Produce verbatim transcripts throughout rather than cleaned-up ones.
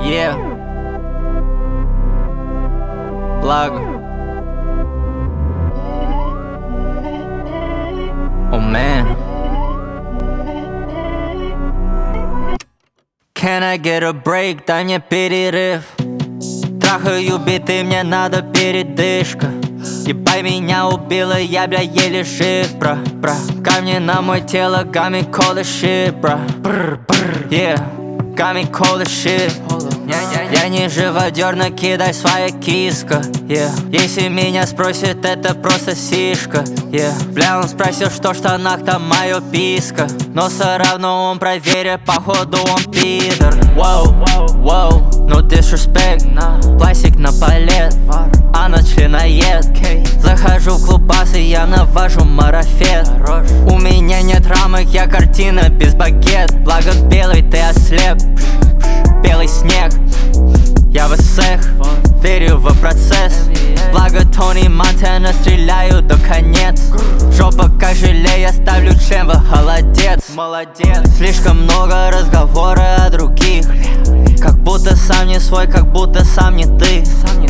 Yeah. Благо. Oh man. Can I get a break? Дай мне перерыв. Трахаю биты, мне надо передышка. Ебай, меня убило, я, бля, еле жив, бра, бра. Камни на мое тело, got me cold as shit, бра. Брр, брр, yeah, got me cold as shit. Я не живодер, накидай своя киска, yeah. Если меня спросят, это просто сишка, yeah. Бля, он спросил, что в штанах там моё писка. Но все равно он проверит, походу он пидор. Воу, воу, no disrespect. Пластик на палет, она членоед. Захожу в клубас и я навожу марафет. У меня нет рамок, я картина без багет. Благо белый, ты ослеп. Белый снег, я в эссех, верю в процесс. Благо Тони Монтана, стреляю до конец. Жопа как желе, я ставлю член в холодец. Молодец. Слишком много разговора о других, как будто сам не свой, как будто сам не ты.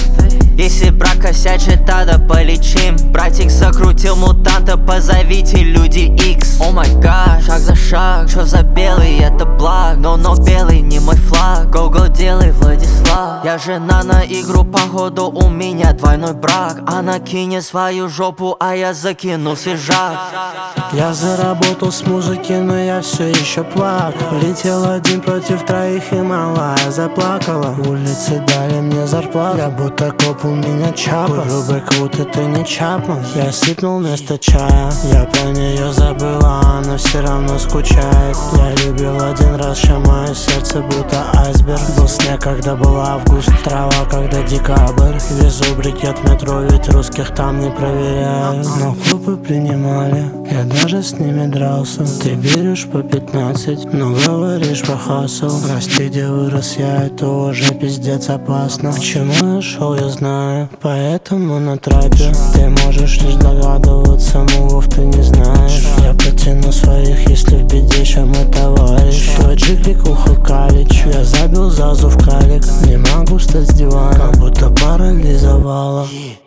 Если брак косячит, тогда полечим. Братик закрутил мутанта, позовите люди Икс. О май гад, шаг за шаг, что за белый, это благ. Но, но белый не мой флаг, го-го делай, Владислав. Я жена на игру, походу у меня двойной брак. Она кинет свою жопу, а я закину свежак. Я заработал с музыки, но я все еще плакал. Летел один против троих, и малая заплакала. Улицы дали мне зарплату, я будто коп, у меня чапа. Грубый крут, это не Чапман. Я сипнул вместо чая, я про нее забыла, она все равно скучает. Я любил один раз, ща мое сердце будто айсберг. Был снег, когда был август, трава, когда декабрь. Везу брикет в метро, ведь русских там не проверяют. Но клубы принимали, я даже с ними дрался. Ты берешь по пятнадцать, но говоришь по хасл. Расти, где вырос я, это уже пиздец опасно. К чему я шел, я знаю, поэтому на трапе. Ты можешь лишь догадываться, мувов ты не знаешь. Я потяну своих, если в беде, чем мой товарищ. Твой джиглик ухо калич, я забил зазу в калик. Не могу встать с дивана, как будто парализовала.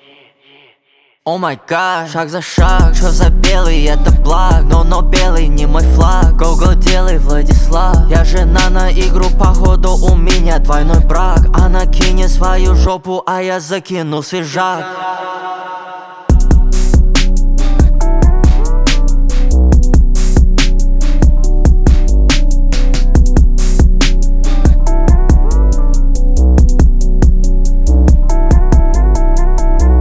О май гад, шаг за шаг, что за белый, это благ. Но, но белый не мой флаг, го-го делай, Владислав. Я жена на игру, походу у меня двойной брак. Она кинет свою жопу, а я закину свежак.